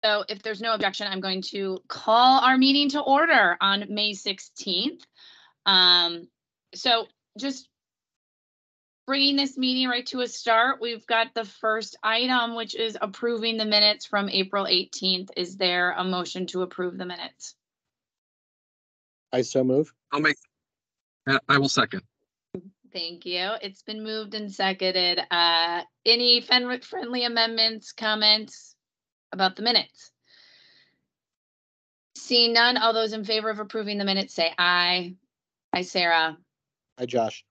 So if there's no objection, I'm going to call our meeting to order on May 16th. So just bringing this meeting right to a start, we've got the first item, which is approving the minutes from April 18th. Is there a motion to approve the minutes? I so move. I will second. Thank you. It's been moved and seconded. Any friendly amendments, comments about the minutes? Seeing none, all those in favor of approving the minutes say aye. Aye, Sarah. Aye, Josh.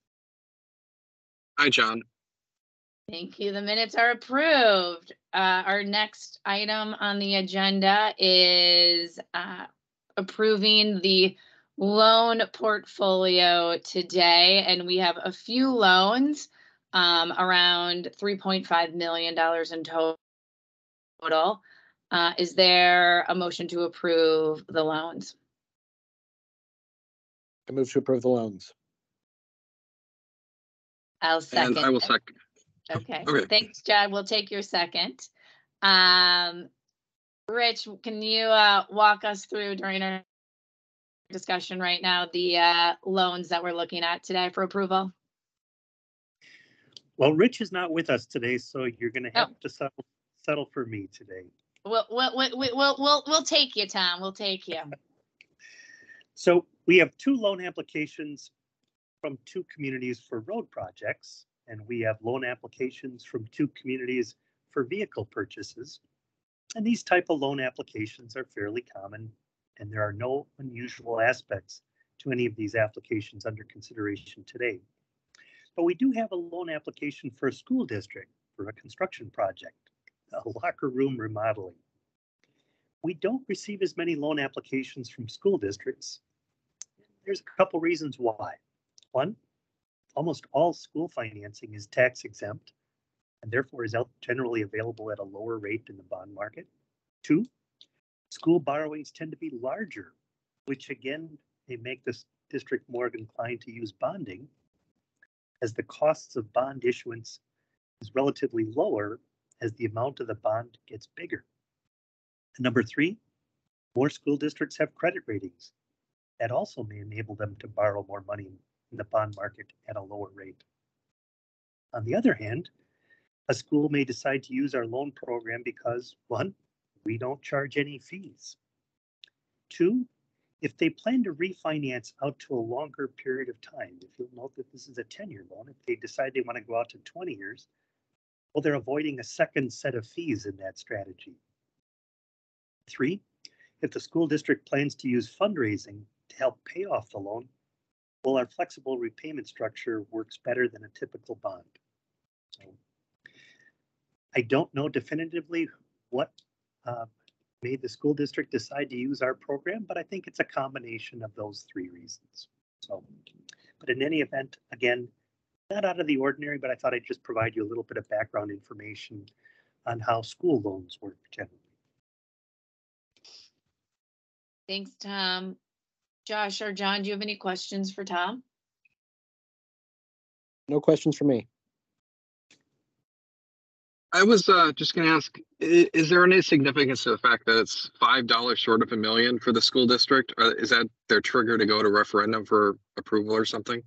Aye, John. Thank you. The minutes are approved. Our next item on the agenda is approving the loan portfolio today, and we have a few loans, around $3.5 million in total. Is there a motion to approve the loans? I move to approve the loans. I'll second. And I will second. Okay. Okay. Thanks, Chad. We'll take your second. Rich, can you walk us through during our discussion right now the loans that we're looking at today for approval? Well, Rich is not with us today, so you're going to have to settle for me today. We'll take you, Tom. We'll take you. So we have two loan applications from two communities for road projects, and we have loan applications from two communities for vehicle purchases. And these type of loan applications are fairly common, and there are no unusual aspects to any of these applications under consideration today. But we do have a loan application for a school district for a construction project, a locker room remodeling. We don't receive as many loan applications from school districts. There's a couple reasons why. One, almost all school financing is tax exempt and therefore is generally available at a lower rate in the bond market. Two, school borrowings tend to be larger, which again, may make this district more inclined to use bonding, as the costs of bond issuance is relatively lower as the amount of the bond gets bigger. And number three, more school districts have credit ratings. That also may enable them to borrow more money in the bond market at a lower rate. On the other hand, a school may decide to use our loan program because, one, we don't charge any fees. Two, if they plan to refinance out to a longer period of time, if you'll note that this is a 10-year loan, if they decide they want to go out to 20 years, well, they're avoiding a second set of fees in that strategy. Three, if the school district plans to use fundraising to help pay off the loan, well, our flexible repayment structure works better than a typical bond. So I don't know definitively what made the school district decide to use our program, but I think it's a combination of those three reasons. So, but in any event, again, not out of the ordinary, but I thought I'd just provide you a little bit of background information on how school loans work generally. Thanks, Tom. Josh or John, do you have any questions for Tom? No questions for me. I was just going to ask, is there any significance to the fact that it's $5 short of $1 million for the school district? Is that their trigger to go to referendum for approval or something?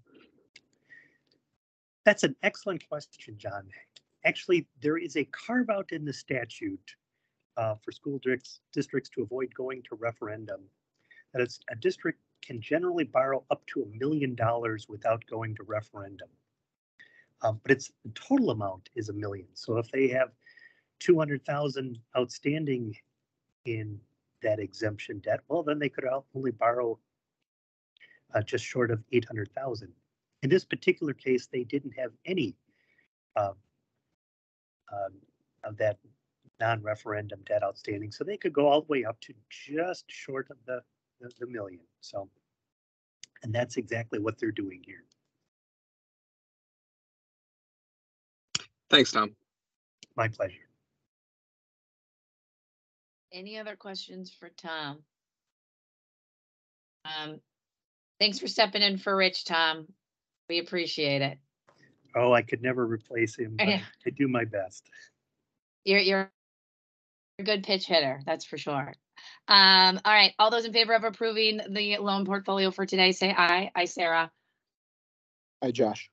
That's an excellent question, John. Actually, there is a carve out in the statute for school districts to avoid going to referendum. That is, a district can generally borrow up to $1 million without going to referendum. But the total amount is $1 million. So if they have $200,000 outstanding in that exemption debt, well, then they could only borrow just short of $800,000. In this particular case, they didn't have any of that non-referendum debt outstanding, so they could go all the way up to just short of the $1 million. So, and that's exactly what they're doing here. Thanks, Tom. My pleasure. Any other questions for Tom? Thanks for stepping in for Rich, Tom. We appreciate it. Oh, I could never replace him, but I do my best. You're a good pitch hitter, that's for sure. All right, all those in favor of approving the loan portfolio for today, say aye. Aye, Sarah. Aye, Josh.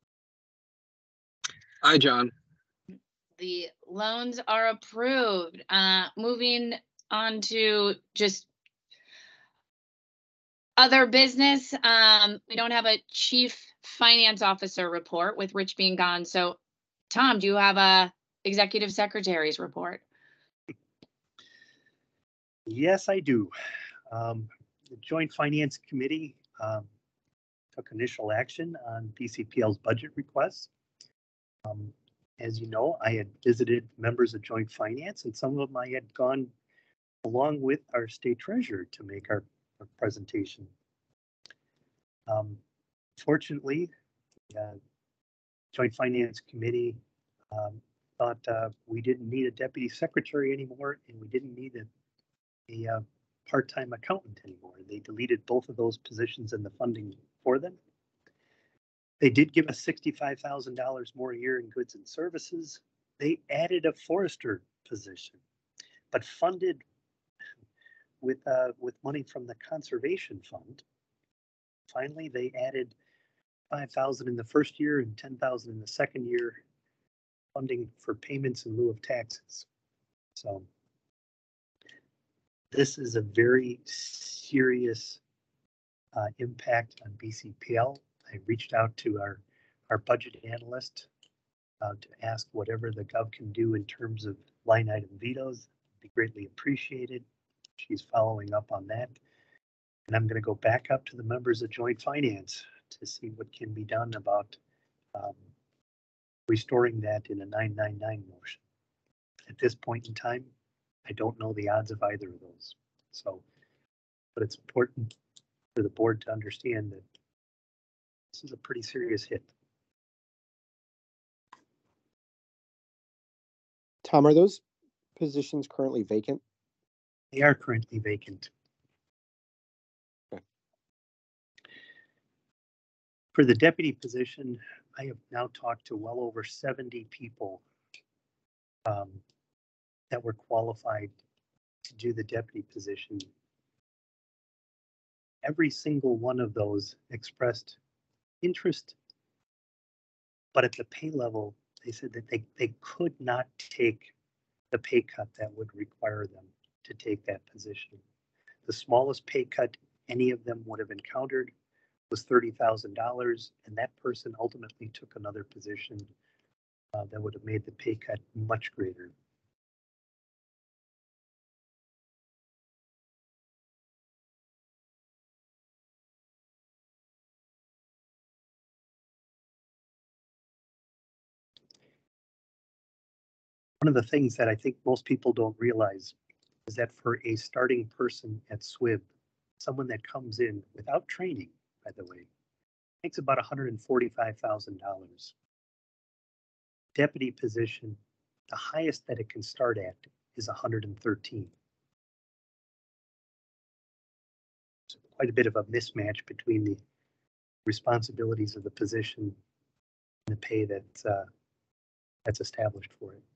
Hi, John. The loans are approved. Moving on to just other business. We don't have a chief finance officer report with Rich being gone. So Tom, do you have a executive secretary's report? Yes, I do. The Joint Finance Committee took initial action on BCPL's budget requests. As you know, I had visited members of Joint Finance, and some of them I had gone along with our state treasurer to make our presentation. Fortunately, Joint Finance Committee thought we didn't need a deputy secretary anymore, and we didn't need a part-time accountant anymore. They deleted both of those positions and the funding for them. They did give us $65,000 more a year in goods and services. They added a forester position, but funded with money from the conservation fund. Finally, they added $5,000 in the first year and $10,000 in the second year, funding for payments in lieu of taxes. So this is a very serious impact on BCPL. I reached out to our budget analyst to ask whatever the Gov can do in terms of line item vetoes. It'd be greatly appreciated. She's following up on that. And I'm going to go back up to the members of Joint Finance to see what can be done about restoring that in a 999 motion. At this point in time, I don't know the odds of either of those. So, but it's important for the board to understand that this is a pretty serious hit. Tom, are those positions currently vacant? They are currently vacant. Okay. For the deputy position, I have now talked to well over 70 people that were qualified to do the deputy position. Every single one of those expressed interest, but at the pay level, they said that they could not take the pay cut that would require them to take that position. The smallest pay cut any of them would have encountered was $30,000, and that person ultimately took another position that would have made the pay cut much greater. One of the things that I think most people don't realize is that for a starting person at SWIB, someone that comes in without training, by the way, makes about $145,000. Deputy position, the highest that it can start at is 113. So quite a bit of a mismatch between the responsibilities of the position and the pay that's established for it.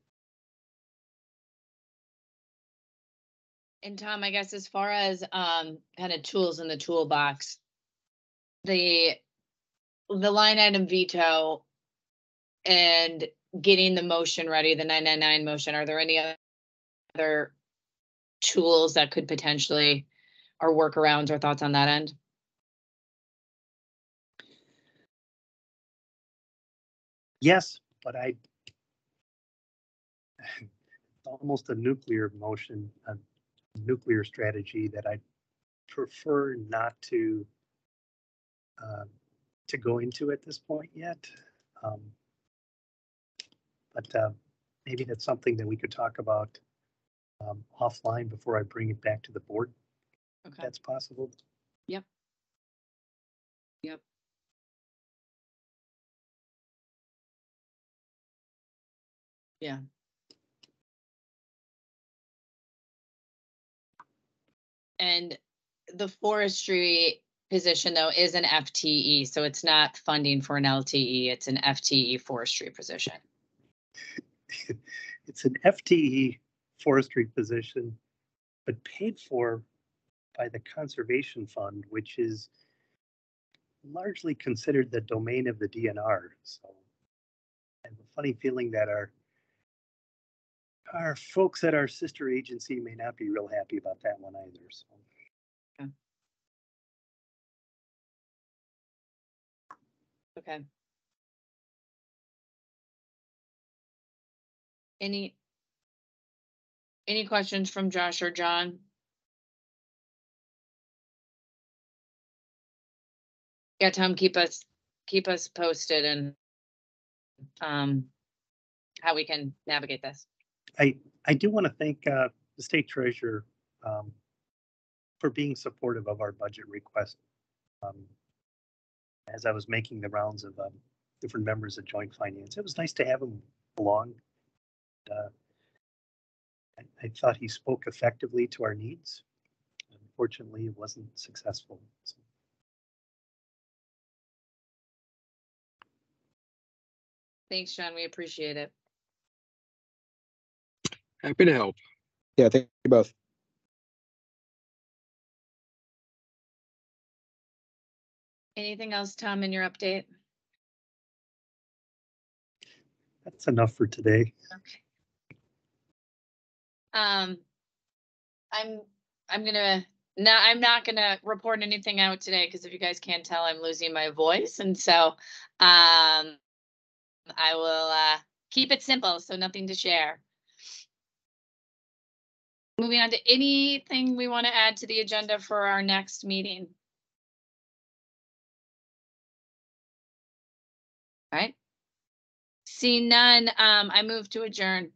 And Tom, I guess as far as kind of tools in the toolbox, the line item veto and getting the motion ready, the 999 motion, are there any other tools that could potentially, or workarounds or thoughts on that end? Yes, but almost a nuclear motion, a nuclear strategy that I prefer not to go into at this point yet. But maybe that's something that we could talk about offline before I bring it back to the board. Okay. If that's possible. Yep. Yep. Yeah. And the forestry position, though, is an FTE, so it's not funding for an LTE. It's an FTE forestry position. It's an FTE forestry position, but paid for by the Conservation Fund, which is largely considered the domain of the DNR. So I have a funny feeling that our folks at our sister agency may not be real happy about that one either. So. Okay. Any questions from Josh or John? Yeah, Tom, keep us posted and how we can navigate this. I do want to thank the state treasurer for being supportive of our budget request. As I was making the rounds of different members of Joint Finance, it was nice to have him along. I thought he spoke effectively to our needs. Unfortunately, it wasn't successful. So. Thanks, John. We appreciate it. Happy to help. Yeah, thank you both. Anything else, Tom, in your update? That's enough for today. Okay. I'm not gonna report anything out today because if you guys can't tell, I'm losing my voice, and so I will keep it simple, so nothing to share. Moving on to anything we want to add to the agenda for our next meeting. All right. See none. I move to adjourn.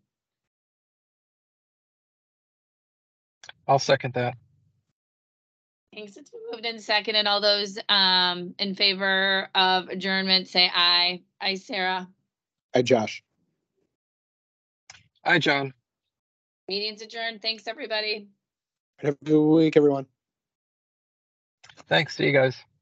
I'll second that. Thanks. It's been moved in second, and all those in favor of adjournment say aye. Aye, Sarah. Hi, Josh. Hi, John. Meeting's adjourned. Thanks, everybody. Have a good week, everyone. Thanks. See you guys.